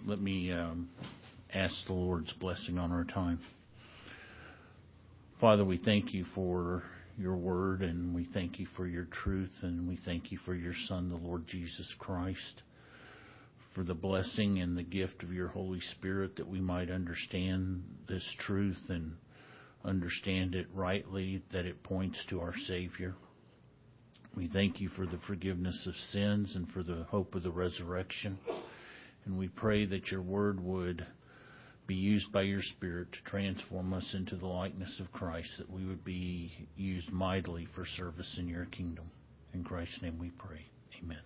Let me ask the Lord's blessing on our time. Father, we thank you for your word, and we thank you for your truth, and we thank you for your Son, the Lord Jesus Christ, for the blessing and the gift of your Holy Spirit, that we might understand this truth and understand it rightly, that it points to our Savior. We thank you for the forgiveness of sins and for the hope of the resurrection. And we pray that your word would be used by your Spirit to transform us into the likeness of Christ, that we would be used mightily for service in your kingdom. In Christ's name we pray. Amen.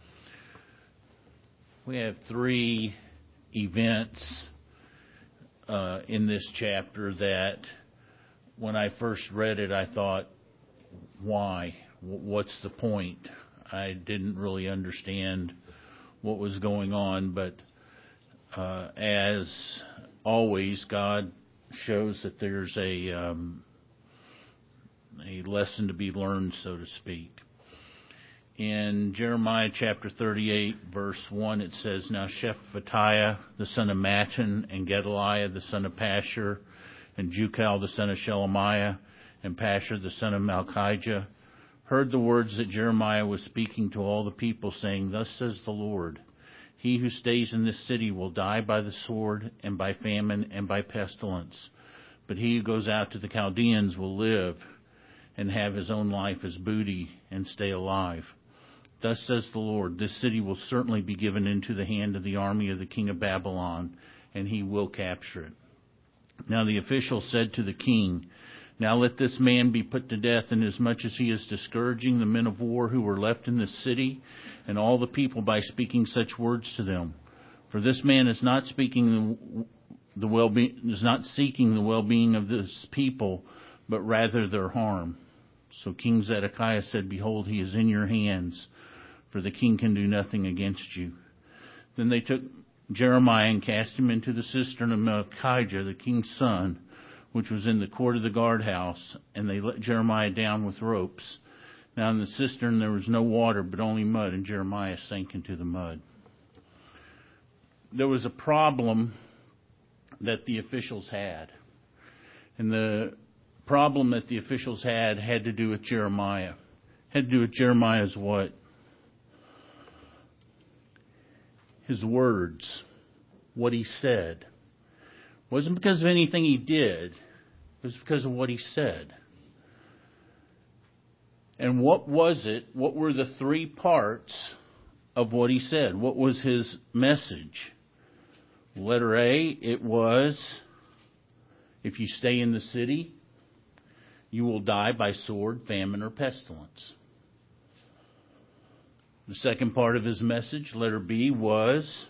We have 3 events in this chapter that when I first read it, I thought, why? What's the point? I didn't really understand what was going on, but as always, God shows that there's a lesson to be learned, so to speak. In Jeremiah chapter 38, verse 1, it says, Now Shephatiah, the son of Mattan, and Gedaliah, the son of Pashur, and Jucal, the son of Shelemiah, and Pashur, the son of Malchijah, heard the words that Jeremiah was speaking to all the people, saying, Thus says the Lord, He who stays in this city will die by the sword, and by famine, and by pestilence. But he who goes out to the Chaldeans will live, and have his own life as booty, and stay alive. Thus says the Lord, This city will certainly be given into the hand of the army of the king of Babylon, and he will capture it. Now the official said to the king, Now let this man be put to death, inasmuch as he is discouraging the men of war who were left in this city, and all the people by speaking such words to them. For this man is not seeking the well-being of this people, but rather their harm. So King Zedekiah said, Behold, he is in your hands, for the king can do nothing against you. Then they took Jeremiah and cast him into the cistern of Malchijah, the king's son, which was in the court of the guardhouse, and they let Jeremiah down with ropes. Now in the cistern there was no water, but only mud, and Jeremiah sank into the mud. There was a problem that the officials had. And the problem that the officials had to do with Jeremiah. Had to do with Jeremiah's what? His words. What he said. It wasn't because of anything he did. It was because of what he said. And what was it? What were the 3 parts of what he said? What was his message? Letter A, it was, if you stay in the city, you will die by sword, famine, or pestilence. The second part of his message, letter B, was,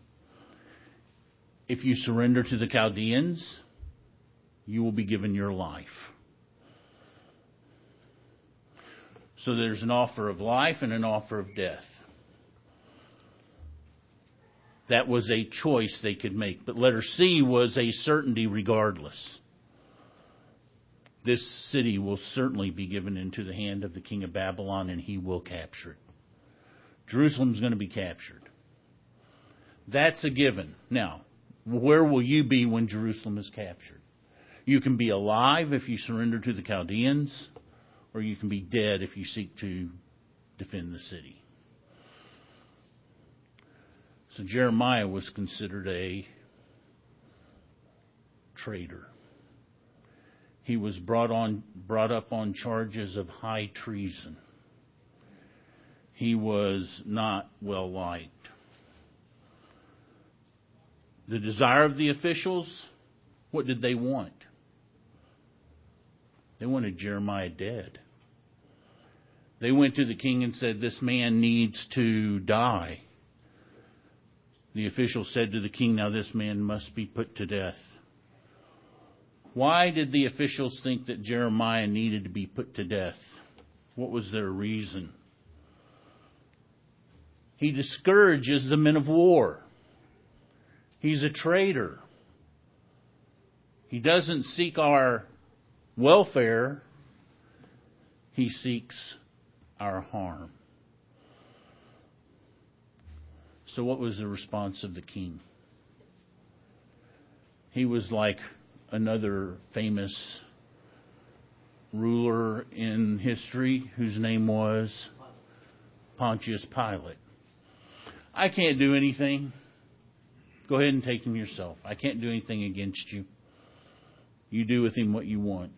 if you surrender to the Chaldeans, you will be given your life. So there's an offer of life and an offer of death. That was a choice they could make. But letter C was a certainty regardless. This city will certainly be given into the hand of the king of Babylon, and he will capture it. Jerusalem's going to be captured. That's a given. Now, where will you be when Jerusalem is captured? You can be alive if you surrender to the Chaldeans, or you can be dead if you seek to defend the city. So Jeremiah was considered a traitor. He was brought up on charges of high treason. He was not well liked. The desire of the officials, what did they want? They wanted Jeremiah dead. They went to the king and said, This man needs to die. The official said to the king, Now this man must be put to death. Why did the officials think that Jeremiah needed to be put to death? What was their reason? He discourages the men of war. He's a traitor. He doesn't seek our welfare. He seeks our harm. So what was the response of the king? He was like another famous ruler in history whose name was Pontius Pilate. I can't do anything. Go ahead and take him yourself. I can't do anything against you. You do with him what you want.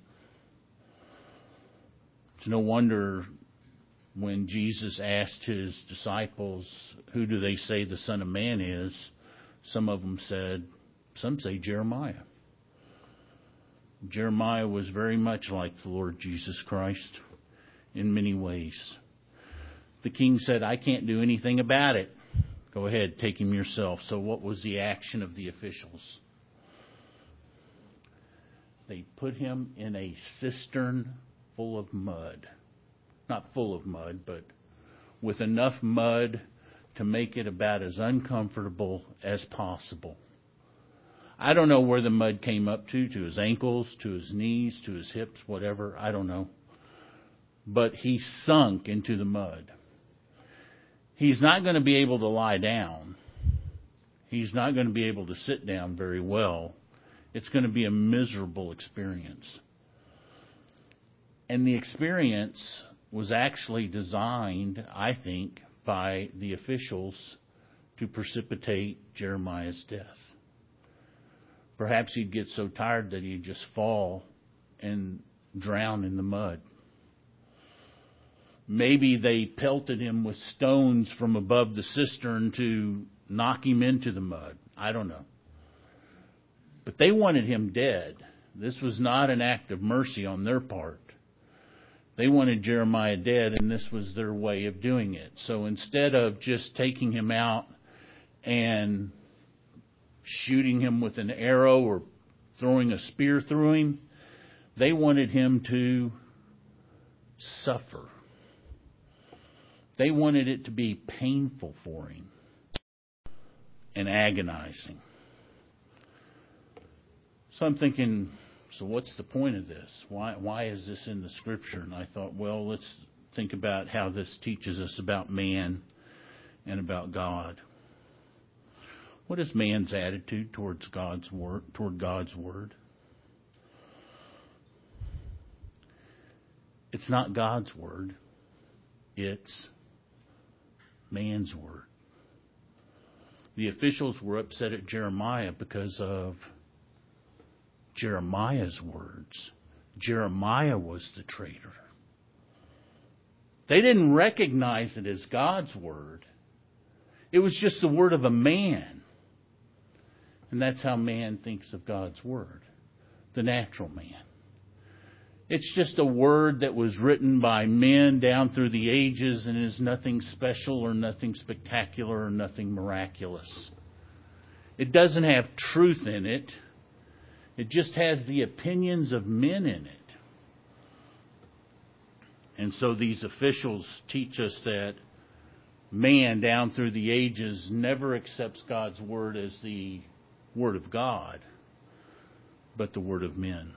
It's no wonder when Jesus asked his disciples, who do they say the Son of Man is? Some of them said, some say Jeremiah. Jeremiah was very much like the Lord Jesus Christ in many ways. The king said, I can't do anything about it. Go ahead, take him yourself. So what was the action of the officials? They put him in a cistern full of mud. Not full of mud, but with enough mud to make it about as uncomfortable as possible. I don't know where the mud came up to his ankles, to his knees, to his hips, whatever. I don't know. But he sunk into the mud. He's not going to be able to lie down. He's not going to be able to sit down very well. It's going to be a miserable experience. And the experience was actually designed, I think, by the officials to precipitate Jeremiah's death. Perhaps he'd get so tired that he'd just fall and drown in the mud. Maybe they pelted him with stones from above the cistern to knock him into the mud. I don't know. But they wanted him dead. This was not an act of mercy on their part. They wanted Jeremiah dead, and this was their way of doing it. So instead of just taking him out and shooting him with an arrow or throwing a spear through him, they wanted him to suffer. They wanted it to be painful for him and agonizing. So I'm thinking, so what's the point of this? Why is this in the Scripture? And I thought, well, let's think about how this teaches us about man and about God. What is man's attitude towards God's word? It's not God's word. It's man's word. The officials were upset at Jeremiah because of Jeremiah's words. Jeremiah was the traitor. They didn't recognize it as God's word. It was just the word of a man. And that's how man thinks of God's word. The natural man. It's just a word that was written by men down through the ages and is nothing special or nothing spectacular or nothing miraculous. It doesn't have truth in it. It just has the opinions of men in it. And so these officials teach us that man down through the ages never accepts God's word as the word of God, but the word of men.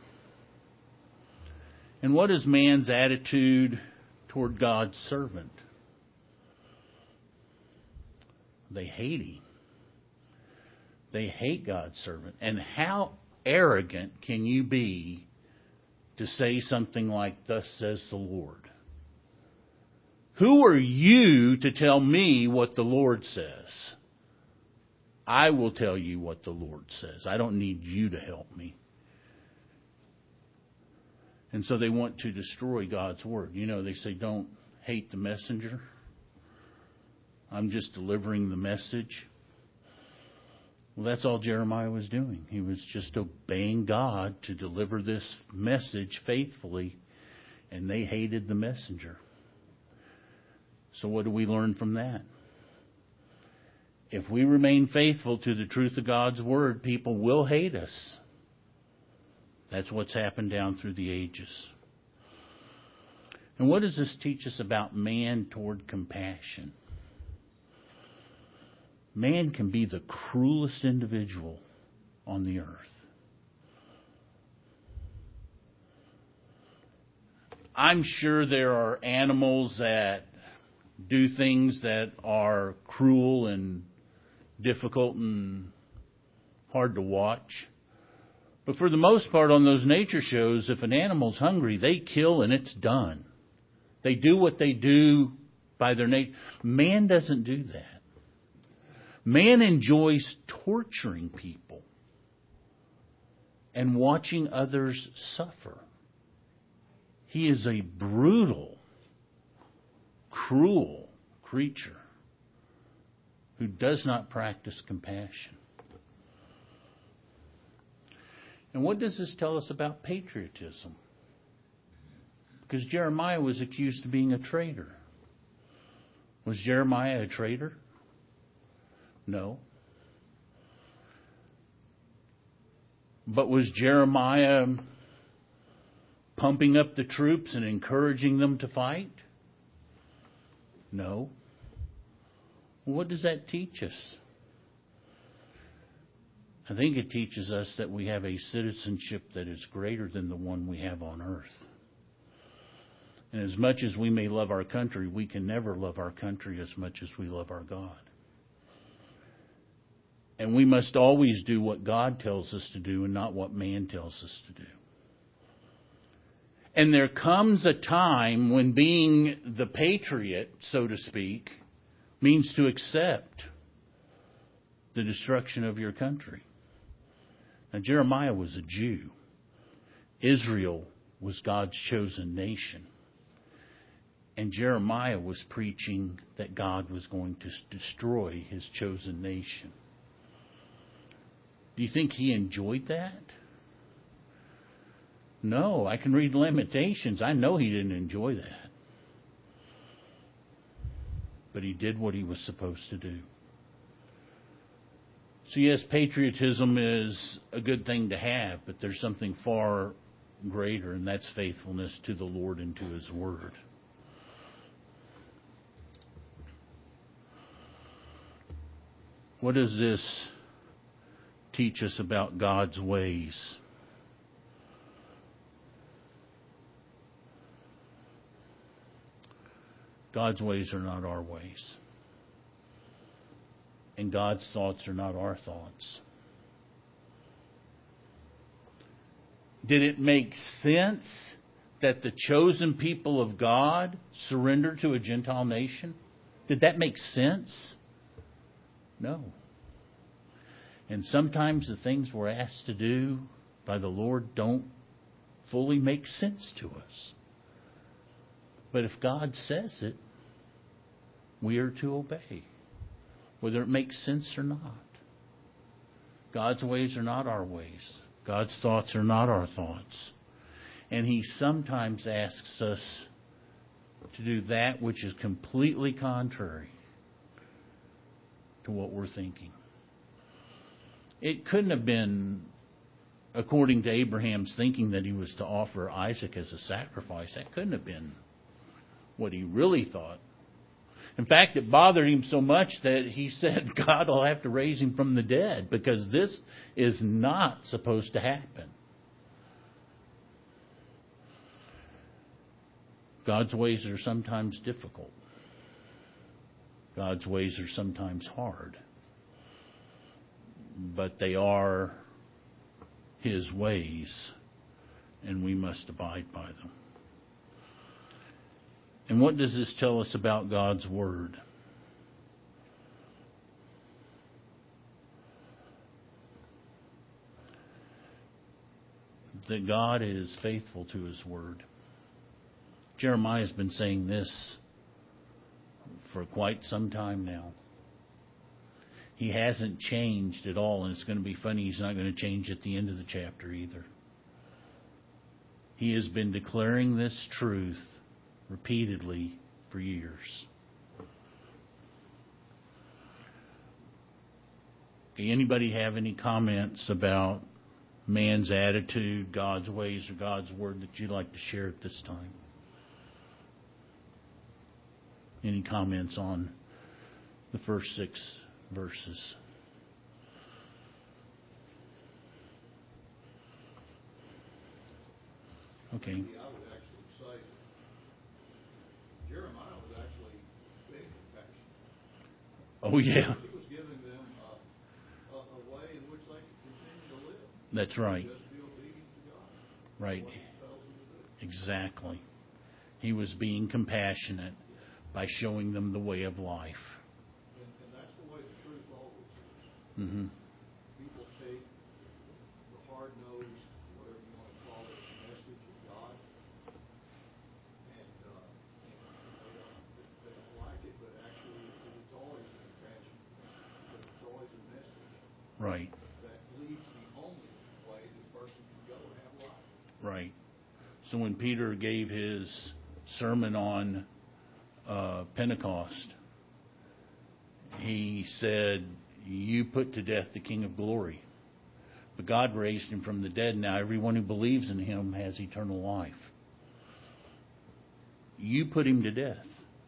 And what is man's attitude toward God's servant? They hate him. They hate God's servant. And how arrogant can you be to say something like, thus says the Lord? Who are you to tell me what the Lord says? I will tell you what the Lord says. I don't need you to help me. And so they want to destroy God's word. You know, they say, don't hate the messenger. I'm just delivering the message. Well, that's all Jeremiah was doing. He was just obeying God to deliver this message faithfully, and they hated the messenger. So what do we learn from that? If we remain faithful to the truth of God's word, people will hate us. That's what's happened down through the ages. And what does this teach us about man toward compassion? Man can be the cruelest individual on the earth. I'm sure there are animals that do things that are cruel and difficult and hard to watch. But for the most part on those nature shows, if an animal's hungry, they kill and it's done. They do what they do by their nature. Man doesn't do that. Man enjoys torturing people and watching others suffer. He is a brutal, cruel creature who does not practice compassion. And what does this tell us about patriotism? Because Jeremiah was accused of being a traitor. Was Jeremiah a traitor? No. But was Jeremiah pumping up the troops and encouraging them to fight? No. What does that teach us? I think it teaches us that we have a citizenship that is greater than the one we have on earth. And as much as we may love our country, we can never love our country as much as we love our God. And we must always do what God tells us to do and not what man tells us to do. And there comes a time when being the patriot, so to speak, means to accept the destruction of your country. Now, Jeremiah was a Jew. Israel was God's chosen nation. And Jeremiah was preaching that God was going to destroy his chosen nation. Do you think he enjoyed that? No, I can read Lamentations. I know he didn't enjoy that. But he did what he was supposed to do. So yes, patriotism is a good thing to have, but there's something far greater, and that's faithfulness to the Lord and to His Word. What does this teach us about God's ways? God's ways are not our ways. And God's thoughts are not our thoughts. Did it make sense that the chosen people of God surrendered to a Gentile nation? Did that make sense? No. And sometimes the things we're asked to do by the Lord don't fully make sense to us. But if God says it, we are to obey, whether it makes sense or not. God's ways are not our ways. God's thoughts are not our thoughts. And He sometimes asks us to do that which is completely contrary to what we're thinking. It couldn't have been according to Abraham's thinking that he was to offer Isaac as a sacrifice. That couldn't have been what he really thought. In fact, it bothered him so much that he said God will have to raise him from the dead because this is not supposed to happen. God's ways are sometimes difficult. God's ways are sometimes hard. But they are His ways, and we must abide by them. And what does this tell us about God's Word? That God is faithful to His Word. Jeremiah has been saying this for quite some time now. He hasn't changed at all, and it's going to be funny, he's not going to change at the end of the chapter either. He has been declaring this truth repeatedly for years. Okay, anybody have any comments about man's attitude, God's ways, or God's Word that you'd like to share at this time? Any comments on the first 6 verses? Okay. I would actually say Jeremiah was actually big compassion. Oh, yeah. He was giving them a way in which they could continue to live. That's right. Just do Right. what he tells them to do. Exactly. He was being compassionate by showing them the way of life. And that's the way the truth always is. Mm-hmm. People take the hard-nosed, whatever you want to call it, message of God, and they don't like it, but actually it's always a compassionate thing, because it's always a message Right. that leads the only way this person can go and have life. Right. So when Peter gave his sermon on Pentecost, he said, "You put to death the King of Glory, but God raised him from the dead. Now everyone who believes in him has eternal life. You put him to death.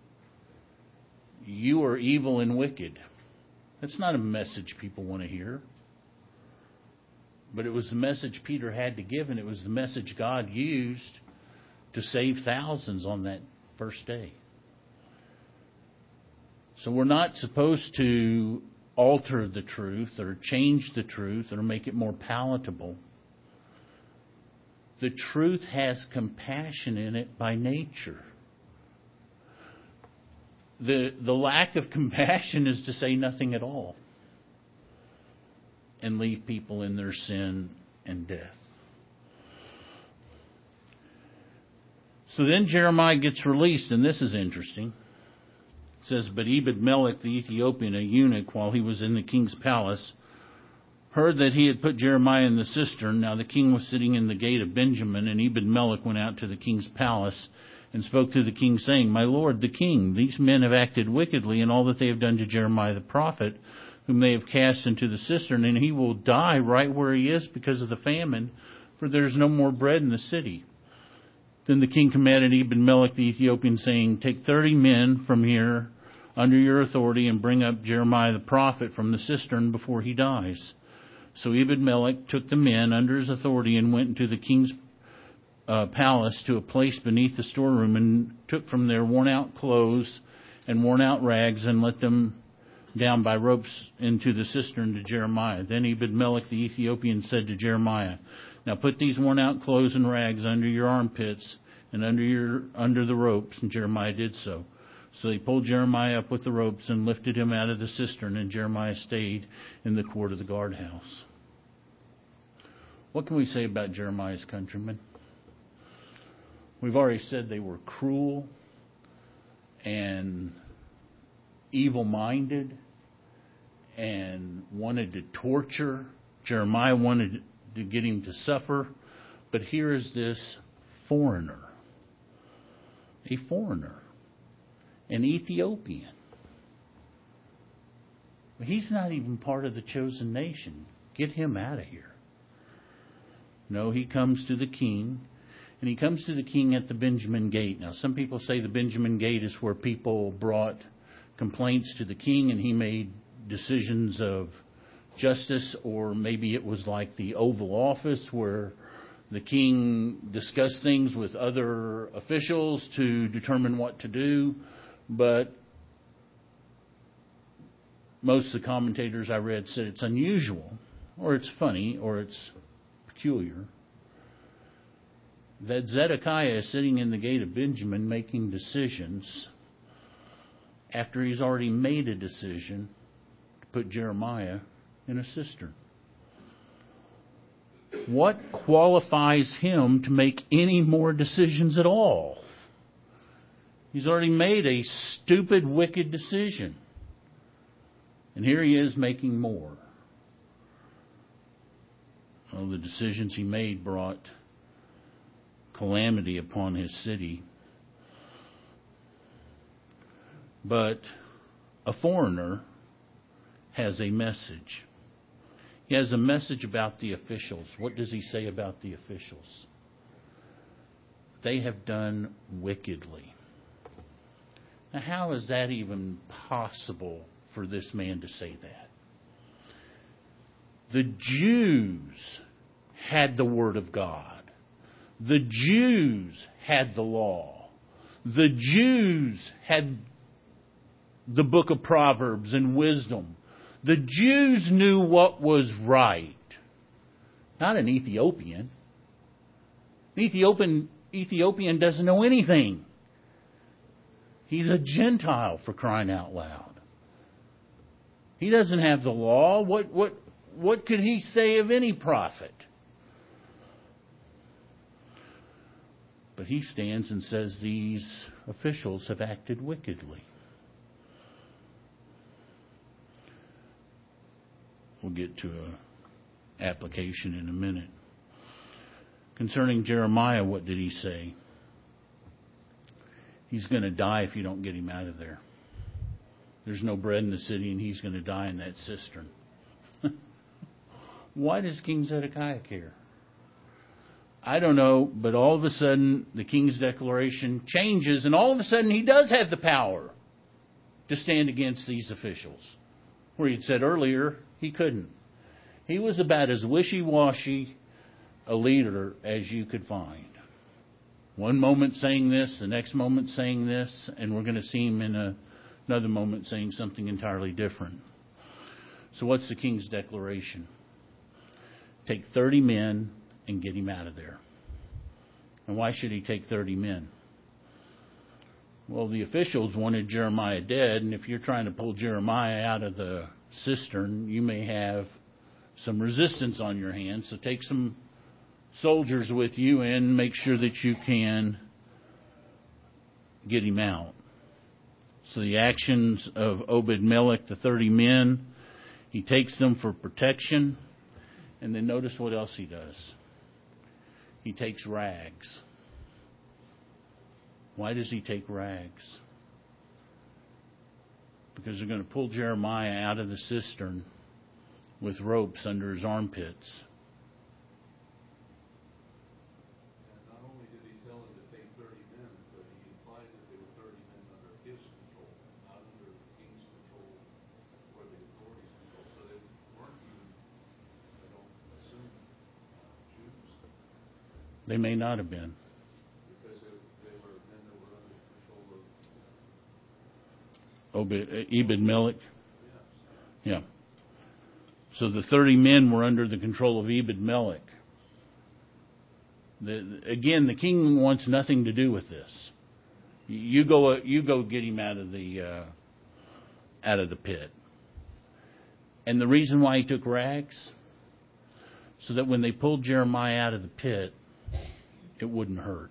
You are evil and wicked." That's not a message people want to hear. But it was the message Peter had to give, and it was the message God used to save thousands on that first day. So we're not supposed to alter the truth or change the truth or make it more palatable. The truth has compassion in it by nature. The lack of compassion is to say nothing at all and leave people in their sin and death. So then Jeremiah gets released, and this is interesting. It says, "But Ebed-Melech the Ethiopian, a eunuch, while he was in the king's palace, heard that he had put Jeremiah in the cistern. Now the king was sitting in the gate of Benjamin, and Ebed-Melech went out to the king's palace and spoke to the king, saying, 'My lord, the king, these men have acted wickedly in all that they have done to Jeremiah the prophet, whom they have cast into the cistern, and he will die right where he is because of the famine, for there is no more bread in the city.' Then the king commanded Ebed-Melech the Ethiopian, saying, 'Take 30 men from here under your authority and bring up Jeremiah the prophet from the cistern before he dies.' So Ebed-Melech took the men under his authority and went into the king's palace to a place beneath the storeroom, and took from there worn-out clothes and worn-out rags and let them down by ropes into the cistern to Jeremiah. Then Ebed-Melech the Ethiopian said to Jeremiah, 'Now put these worn-out clothes and rags under your armpits and under the ropes.' And Jeremiah did so. So they pulled Jeremiah up with the ropes and lifted him out of the cistern, and Jeremiah stayed in the court of the guardhouse." What can we say about Jeremiah's countrymen? We've already said they were cruel and evil-minded and wanted to torture. Jeremiah wanted to get him to suffer. But here is this foreigner, an Ethiopian. He's not even part of the chosen nation. Get him out of here. No, he comes to the king, and he comes to the king at the Benjamin Gate. Now, some people say the Benjamin Gate is where people brought complaints to the king, and he made decisions of justice, or maybe it was like the Oval Office where the king discussed things with other officials to determine what to do. But most of the commentators I read said it's unusual, or it's funny, or it's peculiar, that Zedekiah is sitting in the gate of Benjamin making decisions after he's already made a decision to put Jeremiah in a cistern. What qualifies him to make any more decisions at all? He's already made a stupid, wicked decision. And here he is making more. Well, the decisions he made brought calamity upon his city. But a foreigner has a message. He has a message about the officials. What does he say about the officials? They have done wickedly. Now, how is that even possible for this man to say that? The Jews had the Word of God. The Jews had the law. The Jews had the book of Proverbs and wisdom. The Jews knew what was right. Not an Ethiopian. Ethiopian doesn't know anything. He's a Gentile, for crying out loud. He doesn't have the law. What could he say of any prophet? But he stands and says these officials have acted wickedly. We'll get to an application in a minute. Concerning Jeremiah, what did he say? He's going to die if you don't get him out of there. There's no bread in the city, and he's going to die in that cistern. Why does King Zedekiah care? I don't know, but all of a sudden the king's declaration changes, and all of a sudden he does have the power to stand against these officials, where he'd said earlier he couldn't. He was about as wishy-washy a leader as you could find. One moment saying this, the next moment saying this, and we're going to see him in another moment saying something entirely different. So what's the king's declaration? Take 30 men and get him out of there. And why should he take 30 men? Well, the officials wanted Jeremiah dead, and if you're trying to pull Jeremiah out of the cistern, you may have some resistance on your hands. So take some soldiers with you and make sure that you can get him out. So the actions of Obed-Melech, the 30 men, he takes them for protection. And then notice what else he does. He takes rags. Why does he take rags? Because they're going to pull Jeremiah out of the cistern with ropes under his armpits. And not only did he tell him to take 30 men, but he implied that they were 30 men under his control, not under the king's control or the authority's control. So they weren't even, I don't assume, Jews. They may not have been. Because they were men that were under the control of Ebed-Melech. Yes. Yeah. So the 30 men were under the control of Ebed-Melech. Again, the king wants nothing to do with this. You go get him out of the pit. And the reason why he took rags, so that when they pulled Jeremiah out of the pit, it wouldn't hurt.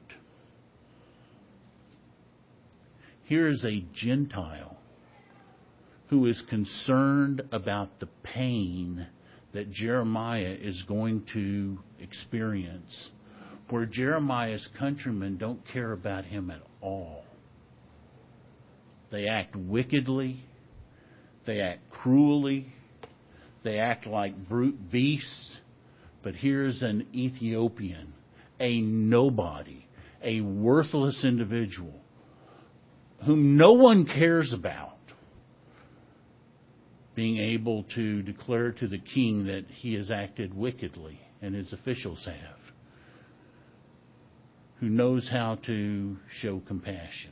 Here is a Gentile who is concerned about the pain that Jeremiah is going to experience, where Jeremiah's countrymen don't care about him at all. They act wickedly. They act cruelly. They act like brute beasts. But here's an Ethiopian, a nobody, a worthless individual, whom no one cares about, being able to declare to the king that he has acted wickedly, and his officials have, who knows how to show compassion.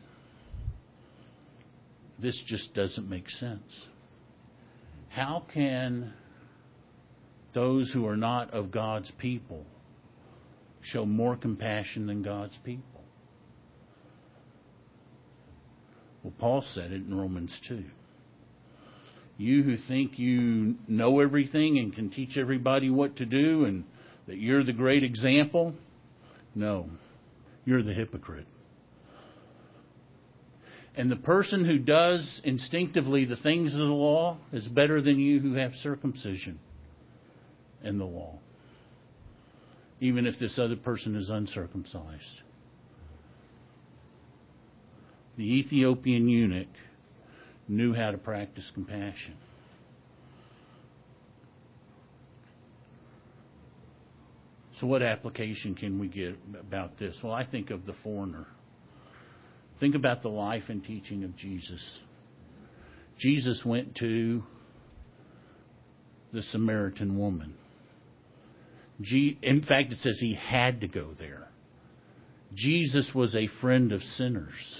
This just doesn't make sense. How can those who are not of God's people show more compassion than God's people? Well, Paul said it in Romans 2. You who think you know everything and can teach everybody what to do and that you're the great example, no, you're the hypocrite. And the person who does instinctively the things of the law is better than you who have circumcision in the law, even if this other person is uncircumcised. The Ethiopian eunuch knew how to practice compassion. So what application can we get about this? Well, I think of the foreigner. Think about the life and teaching of Jesus. Jesus went to the Samaritan woman. In fact, it says he had to go there. Jesus was a friend of sinners.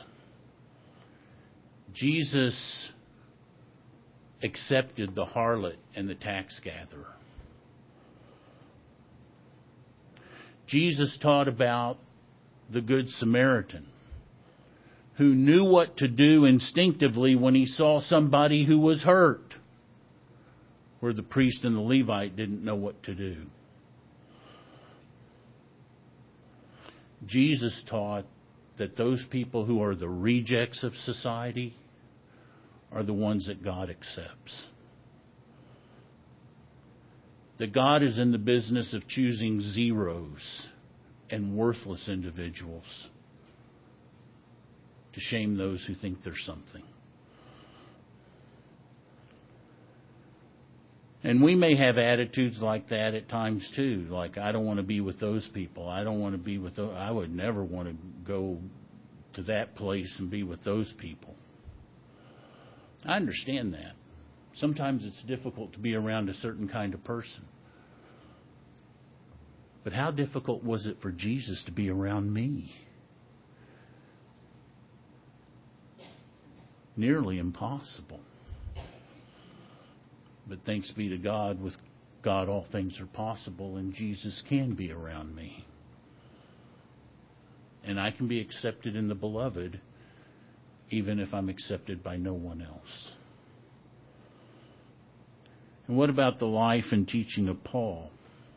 Jesus accepted the harlot and the tax gatherer. Jesus taught about the Good Samaritan, who knew what to do instinctively when he saw somebody who was hurt, where the priest and the Levite didn't know what to do. Jesus taught that those people who are the rejects of society are the ones that God accepts. That God is in the business of choosing zeros and worthless individuals to shame those who think they're something. And we may have attitudes like that at times too. Like, I don't want to be with those people. I don't want to be with those. I would never want to go to that place and be with those people. I understand that. Sometimes it's difficult to be around a certain kind of person. But how difficult was it for Jesus to be around me? Nearly impossible. But thanks be to God, with God all things are possible, and Jesus can be around me. And I can be accepted in the beloved, even if I'm accepted by no one else. And what about the life and teaching of Paul?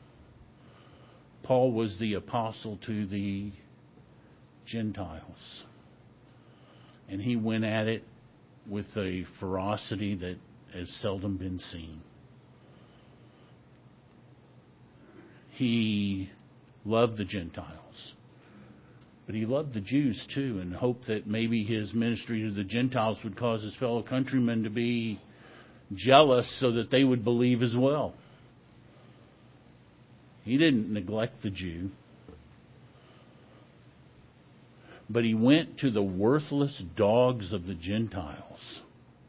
Paul was the apostle to the Gentiles. And he went at it with a ferocity that has seldom been seen. He loved the Gentiles, but he loved the Jews too, and hoped that maybe his ministry to the Gentiles would cause his fellow countrymen to be jealous so that they would believe as well. He didn't neglect the Jew, but he went to the worthless dogs of the Gentiles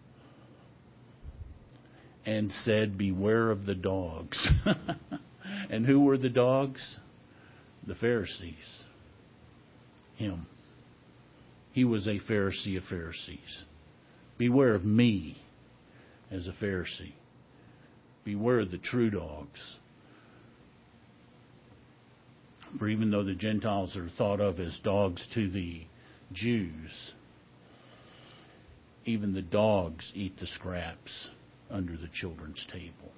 and said, beware of the dogs. And who were the dogs? The Pharisees. Him. He was a Pharisee of Pharisees. Beware of me as a Pharisee. Beware of the true dogs. For even though the Gentiles are thought of as dogs to the Jews, even the dogs eat the scraps under the children's table.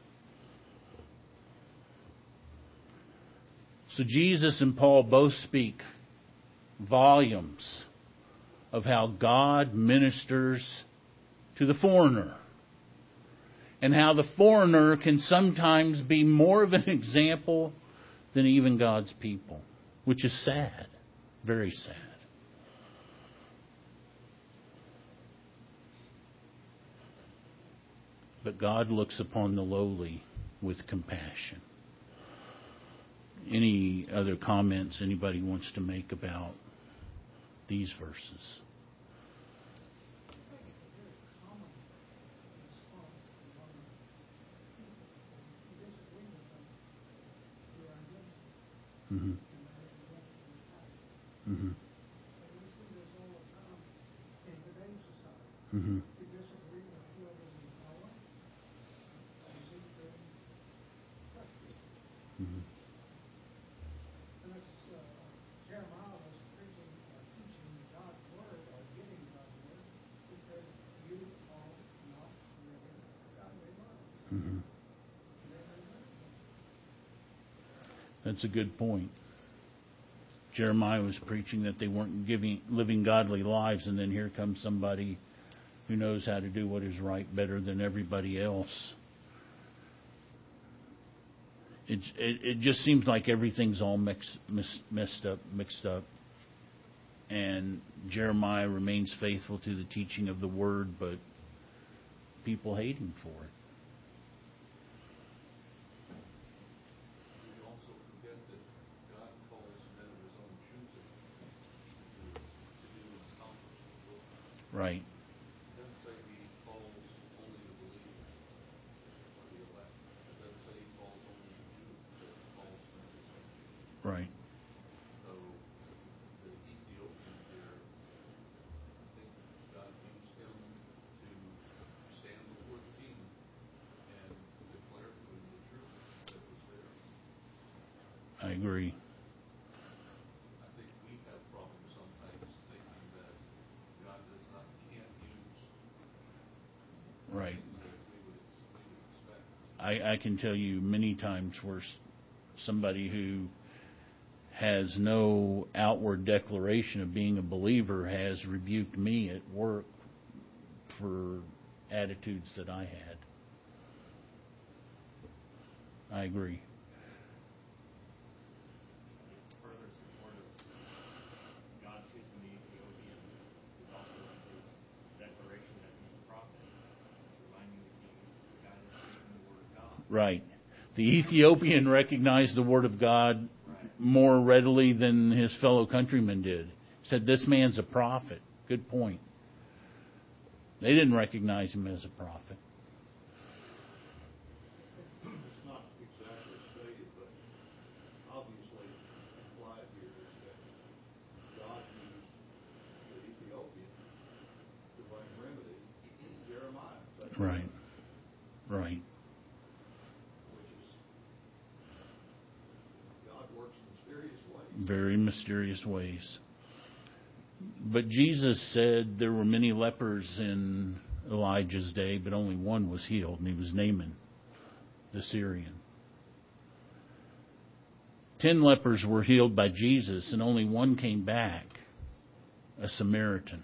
So Jesus and Paul both speak volumes of how God ministers to the foreigner, and how the foreigner can sometimes be more of an example than even God's people, which is sad, very sad. But God looks upon the lowly with compassion. Any other comments anybody wants to make about these verses? Mm-hmm. Mm-hmm. Mm-hmm. Mm-hmm. Jeremiah was preaching, teaching God's word, or giving God's word. He said, "You are not living godly lives." Mm-hmm. That's a good point. Jeremiah was preaching that they weren't living godly lives, and then here comes somebody who knows how to do what is right better than everybody else. It just seems like everything's all mixed up. And Jeremiah remains faithful to the teaching of the word, but people hate him for it. We also forget that God calls men of his own choosing to do and accomplish his will. Right. It doesn't say he calls only the believers or the elect. It doesn't say he calls only the Jews. It says he calls men of his own choosing. Right. So the Ethiopian here, I think God used him to stand before the king and declare to him the truth that was there. I agree. I can tell you many times where somebody who has no outward declaration of being a believer has rebuked me at work for attitudes that I had. I agree. Further support of God choosing the Ethiopian is also in his declaration that he's a prophet, reminding the king this is the guy that's speaking the word of God. Right. The Ethiopian recognized the Word of God more readily than his fellow countrymen did. Said, this man's a prophet. Good point. They didn't recognize him as a prophet. It's not exactly stated, but obviously implied here is that God used the Ethiopian to bring remedy to Jeremiah. Is that Right. Right. Which is, God works in mysterious ways. Very mysterious ways. But Jesus said there were many lepers in Elijah's day, but only one was healed, and he was Naaman, the Syrian. 10 lepers were healed by Jesus, and only one came back, a Samaritan.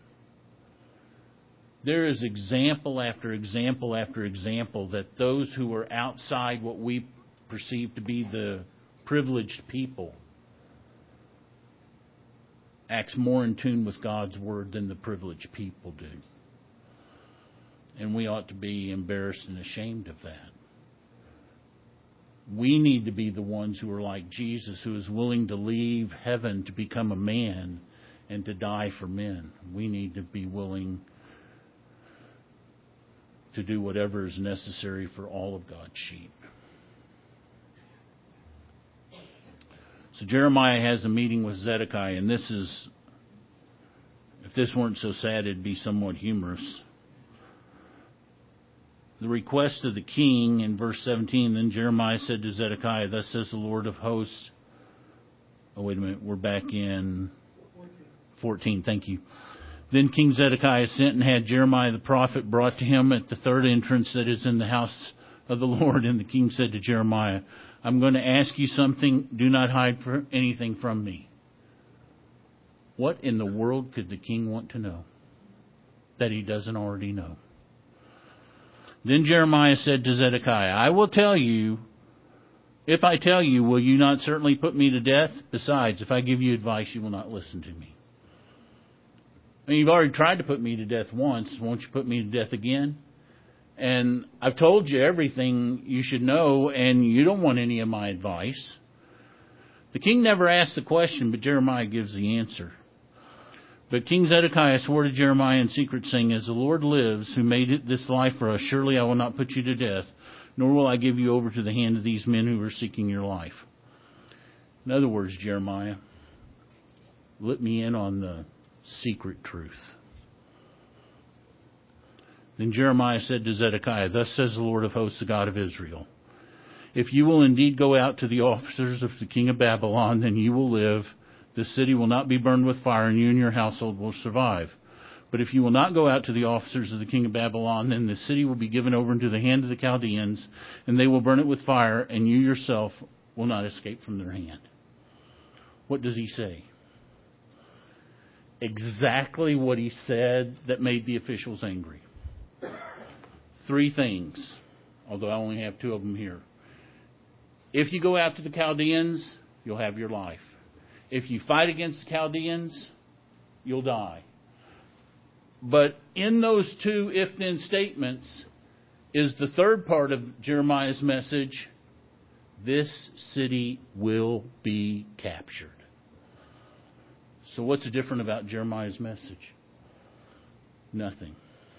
There is example after example after example that those who are outside what we perceive to be the privileged people acts more in tune with God's Word than the privileged people do. And we ought to be embarrassed and ashamed of that. We need to be the ones who are like Jesus, who is willing to leave heaven to become a man and to die for men. We need to be willing to do whatever is necessary for all of God's sheep. So Jeremiah has a meeting with Zedekiah, and this is, if this weren't so sad, it'd be somewhat humorous. The request of the king in verse 17, then Jeremiah said to Zedekiah, thus says the Lord of hosts. Oh, wait a minute, we're back in 14, thank you. Then King Zedekiah sent and had Jeremiah the prophet brought to him at the third entrance that is in the house of the Lord. And the king said to Jeremiah, I'm going to ask you something. Do not hide anything from me. What in the world could the king want to know that he doesn't already know? Then Jeremiah said to Zedekiah, I will tell you. If I tell you, will you not certainly put me to death? Besides, if I give you advice, you will not listen to me. I mean, you've already tried to put me to death once. Won't you put me to death again? And I've told you everything you should know, and you don't want any of my advice. The king never asked the question, but Jeremiah gives the answer. But King Zedekiah swore to Jeremiah in secret, saying, as the Lord lives, who made this life for us, surely I will not put you to death, nor will I give you over to the hand of these men who are seeking your life. In other words, Jeremiah, let me in on the secret truth. Then Jeremiah said to Zedekiah, thus says the Lord of hosts, the God of Israel, if you will indeed go out to the officers of the king of Babylon, then you will live. The city will not be burned with fire, and you and your household will survive. But if you will not go out to the officers of the king of Babylon, then the city will be given over into the hand of the Chaldeans, and they will burn it with fire, and you yourself will not escape from their hand. What does he say? Exactly what he said that made the officials angry. 3 things, although I only have 2 of them here. If you go out to the Chaldeans, you'll have your life. If you fight against the Chaldeans, you'll die. But in those 2 if-then statements is the third part of Jeremiah's message. This city will be captured. So what's different about Jeremiah's message? Nothing.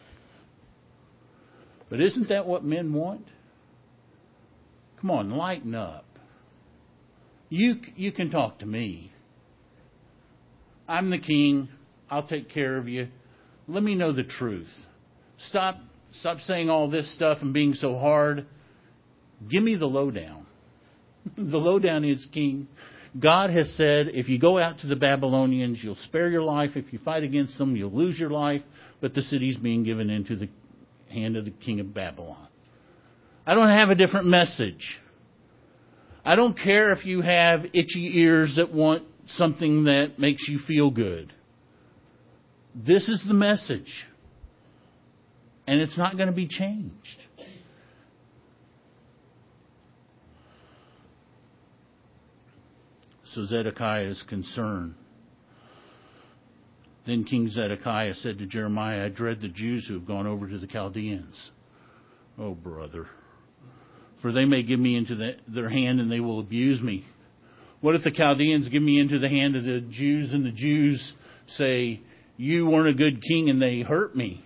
But isn't that what men want? Come on, lighten up. You can talk to me. I'm the king. I'll take care of you. Let me know the truth. Stop saying all this stuff and being so hard. Give me the lowdown. The lowdown is, king, God has said, if you go out to the Babylonians, you'll spare your life. If you fight against them, you'll lose your life. But the city's being given into the hand of the king of Babylon. I don't have a different message. I don't care if you have itchy ears that want something that makes you feel good. This is the message. And it's not going to be changed. So Zedekiah is concerned. Then King Zedekiah said to Jeremiah, I dread the Jews who have gone over to the Chaldeans. Oh, brother. For they may give me into their hand and they will abuse me. What if the Chaldeans give me into the hand of the Jews and the Jews say, you weren't a good king and they hurt me?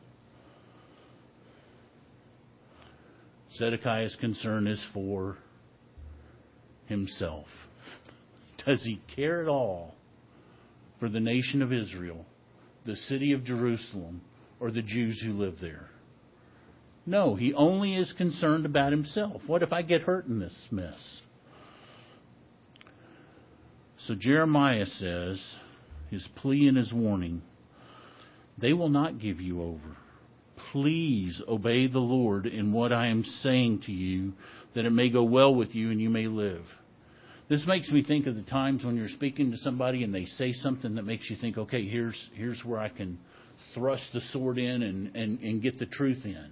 Zedekiah's concern is for himself. Does he care at all for the nation of Israel, the city of Jerusalem, or the Jews who live there? No, he only is concerned about himself. What if I get hurt in this mess? So Jeremiah says, his plea and his warning, they will not give you over. Please obey the Lord in what I am saying to you, that it may go well with you and you may live. This makes me think of the times when you're speaking to somebody and they say something that makes you think, okay, here's where I can thrust the sword in and get the truth in.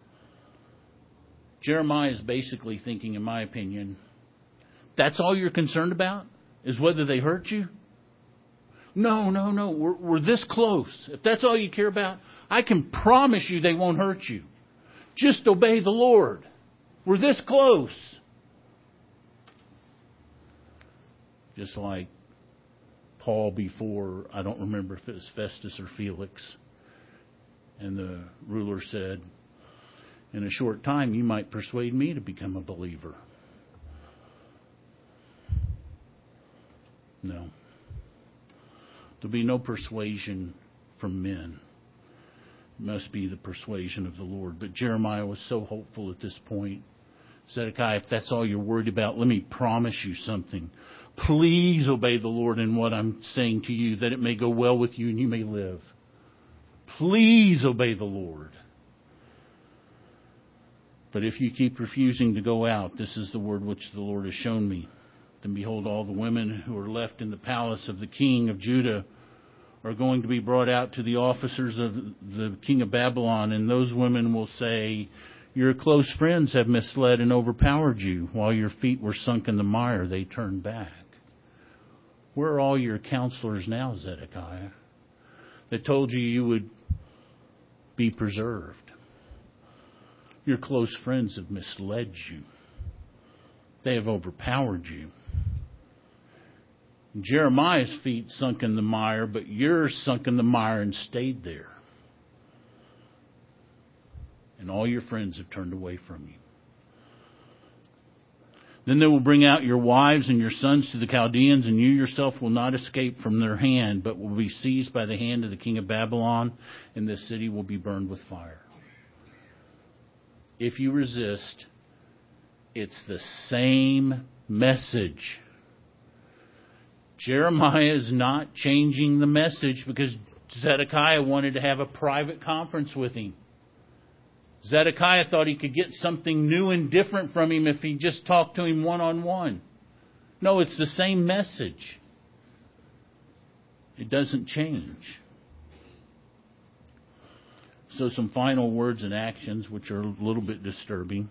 Jeremiah is basically thinking, in my opinion, that's all you're concerned about? Is whether they hurt you? No. We're this close. If that's all you care about, I can promise you they won't hurt you. Just obey the Lord. We're this close. Just like Paul before, I don't remember if it was Festus or Felix, and the ruler said, in a short time you might persuade me to become a believer. No. There'll be no persuasion from men. It must be the persuasion of the Lord. But Jeremiah was so hopeful at this point. Zedekiah, if that's all you're worried about, let me promise you something. Please obey the Lord in what I'm saying to you, that it may go well with you and you may live. Please obey the Lord. But if you keep refusing to go out, this is the word which the Lord has shown me. Then behold, all the women who are left in the palace of the king of Judah are going to be brought out to the officers of the king of Babylon, and those women will say, your close friends have misled and overpowered you. While your feet were sunk in the mire, they turned back. Where are all your counselors now, Zedekiah, that told you you would be preserved? Your close friends have misled you. They have overpowered you. Jeremiah's feet sunk in the mire, but yours sunk in the mire and stayed there. And all your friends have turned away from you. Then they will bring out your wives and your sons to the Chaldeans, and you yourself will not escape from their hand, but will be seized by the hand of the king of Babylon, and this city will be burned with fire. If you resist, it's the same message. Jeremiah is not changing the message because Zedekiah wanted to have a private conference with him. Zedekiah thought he could get something new and different from him if he just talked to him one-on-one. No, it's the same message. It doesn't change. So some final words and actions which are a little bit disturbing.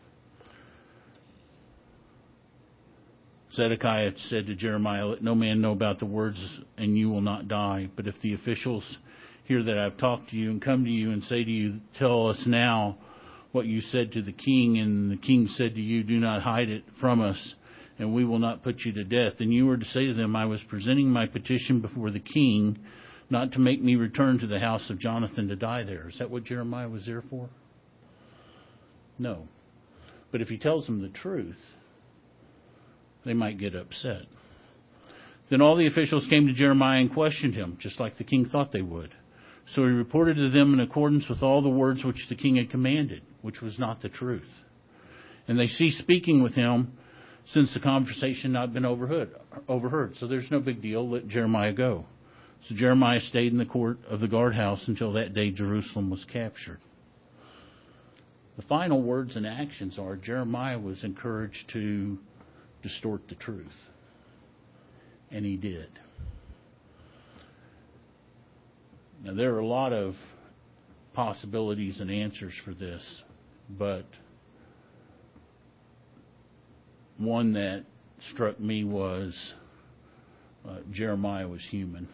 Zedekiah said to Jeremiah, let no man know about the words and you will not die. But if the officials hear that I've talked to you and come to you and say to you, tell us now what you said to the king, and the king said to you, do not hide it from us, and we will not put you to death. And you were to say to them, I was presenting my petition before the king, not to make me return to the house of Jonathan to die there. Is that what Jeremiah was there for? No. But if he tells them the truth, they might get upset. Then all the officials came to Jeremiah and questioned him, just like the king thought they would. So he reported to them in accordance with all the words which the king had commanded, which was not the truth. And they ceased speaking with him since the conversation had not been overheard. So there's no big deal. Let Jeremiah go. So Jeremiah stayed in the court of the guardhouse until that day Jerusalem was captured. The final words and actions are Jeremiah was encouraged to distort the truth. And he did. Now, there are a lot of possibilities and answers for this, but one that struck me was Jeremiah was human.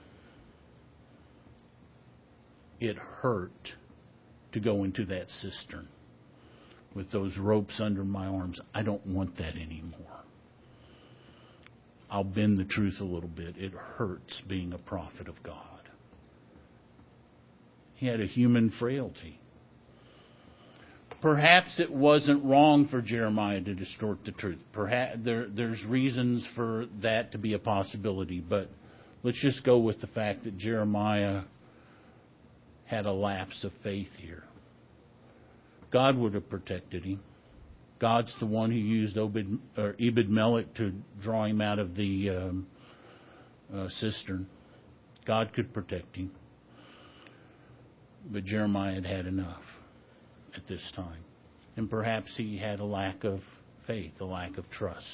It hurt to go into that cistern with those ropes under my arms. I don't want that anymore. I'll bend the truth a little bit. It hurts being a prophet of God. He had a human frailty. Perhaps it wasn't wrong for Jeremiah to distort the truth. Perhaps there's reasons for that to be a possibility, but let's just go with the fact that Jeremiah had a lapse of faith here. God would have protected him. God's the one who used Ebed-Melech to draw him out of the cistern. God could protect him. But Jeremiah had had enough at this time. And perhaps he had a lack of faith, a lack of trust.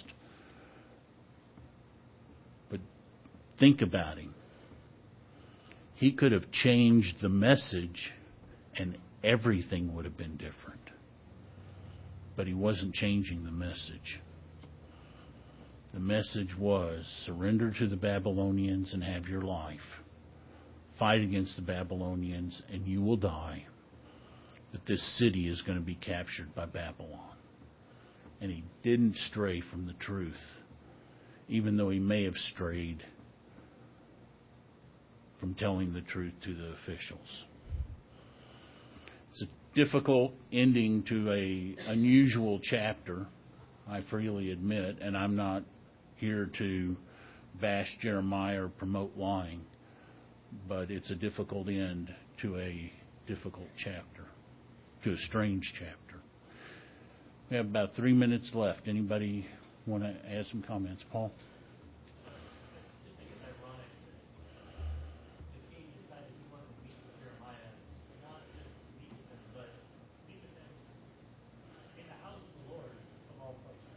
But think about him. He could have changed the message and everything would have been different. But he wasn't changing the message. The message was surrender to the Babylonians and have your life. Fight against the Babylonians and you will die. That this city is going to be captured by Babylon. And he didn't stray from the truth, even though he may have strayed from telling the truth to the officials. It's a difficult ending to an unusual chapter, I freely admit, and I'm not here to bash Jeremiah or promote lying, but it's a difficult end to a difficult chapter, to a strange chapter. We have about 3 minutes left. Anybody want to add some comments? Paul? I think it's ironic that the king decided he wanted to meet with Jeremiah, not just meet with him, but meet with him in the house of the Lord of all places.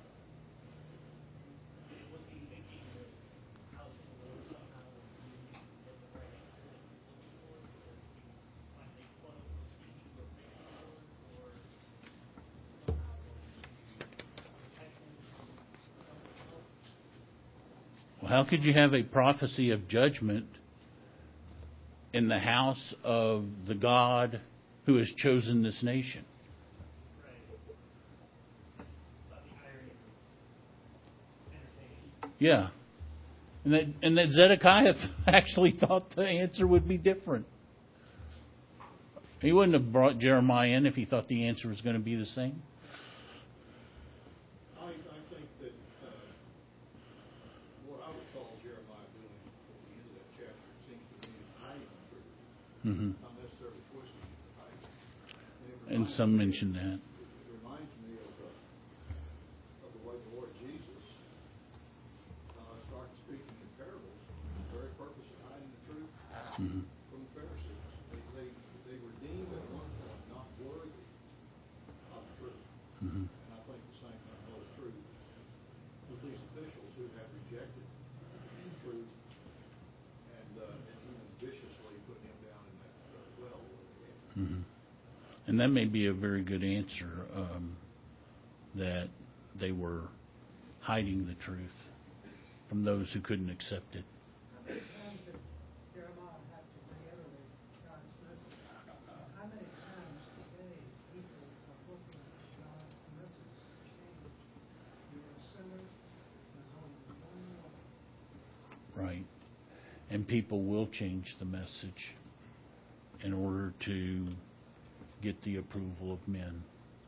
Was he thinking that the house of the Lord somehow would be get the right answer that he was looking for because he was trying to make fun of the speaking or faith of the Lord, or somehow going to protect him from something else? Well, how could you have a prophecy of judgment in the house of the God who has chosen this nation? Right. But the irony was entertaining. Yeah. And that Zedekiah actually thought the answer would be different. He wouldn't have brought Jeremiah in if he thought the answer was going to be the same. I think that what I would call Jeremiah doing at the end of that chapter seems to me is hiding the truth, Mm-hmm. not necessarily twisting it, but hiding it. And some mention that. It reminds me of the way the Lord Jesus started speaking in parables, the very purpose of hiding the truth Mm-hmm. from the Pharisees. They were deemed at one point not worthy of the truth. Mm-hmm. And I think the same thing holds true with these officials who have rejected the truth and even viciously put him down in that well where they had him. Mm-hmm. And that may be a very good answer, that they were hiding the truth from those who couldn't accept it. How many times did Jeremiah have to reiterate God's message? How many times today people are looking for God's message to change? You're a sinner. There's only one way. Right. And people will change the message in order to get the approval of men.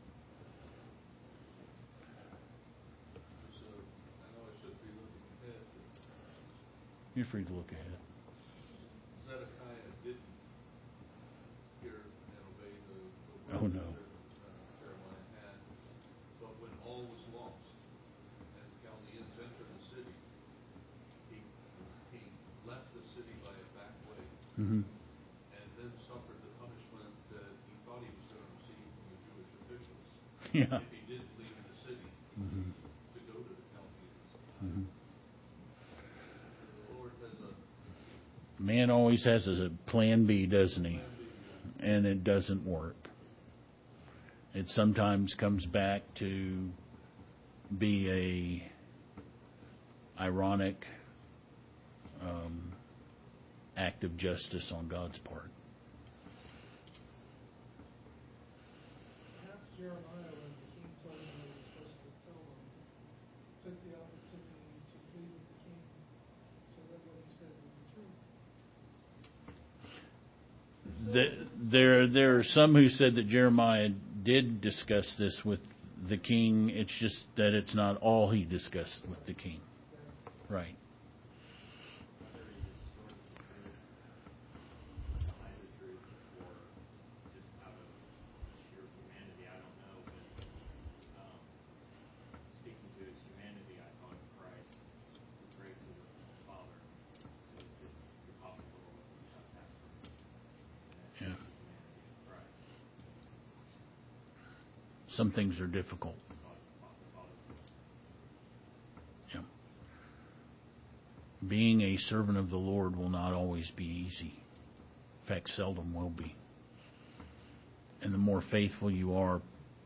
So I know I should be looking ahead, but You're free to look ahead. Zedekiah didn't hear and obey the Oh, word no. that Jeremiah had. But when all was lost and the Chaldeans entered the city, he left the city by a back way Mm-hmm. and then suffered the punishment that he thought he was going to receive from the Jewish officials. Yeah. if he did leave the city Mhm. to go to the Chaldeans. Mhm. The Lord has a Man always has a plan B, doesn't he? plan B. And it doesn't work. It sometimes comes back to be a ironic act of justice on God's part. Perhaps Jeremiah, when the king told him what he was supposed to tell them, took the opportunity to plead with the king so that what he said would be true. There are some who said that Jeremiah did discuss this with the king. It's just that it's not all he discussed with the king. Right. Whether he distorted the truth, hide the truth, or just out of sheer humanity, I don't know. But speaking to his humanity, I thought of Christ, who prayed to the Father so that the possible of this stuff happened. And Yeah. that's the humanity of Christ. Some things are difficult. Thought the Father's will. Yeah. Being a servant of the Lord will not always be easy. In fact, seldom will be. And the more faithful you are,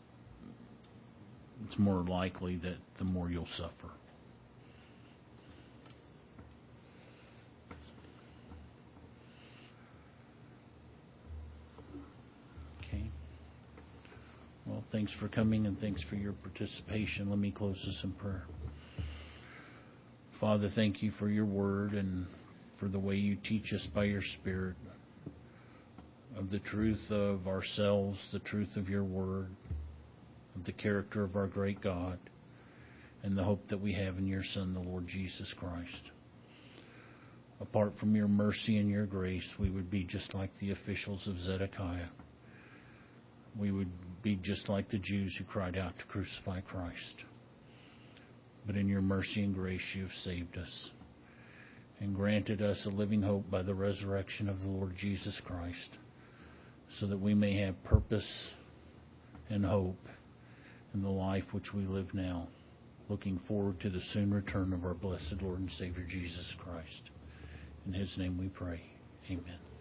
it's more likely that the more you'll suffer. Okay. Well, thanks for coming and thanks for your participation. Let me close this in prayer. Father, thank you for your word and for the way you teach us by your Spirit of the truth of ourselves, the truth of your word, of the character of our great God, and the hope that we have in your Son, the Lord Jesus Christ. Apart from your mercy and your grace, we would be just like the officials of Zedekiah. We would be just like the Jews who cried out to crucify Christ. But in your mercy and grace, you have saved us and granted us a living hope by the resurrection of the Lord Jesus Christ, so that we may have purpose and hope in the life which we live now, looking forward to the soon return of our blessed Lord and Savior Jesus Christ. In his name we pray. Amen.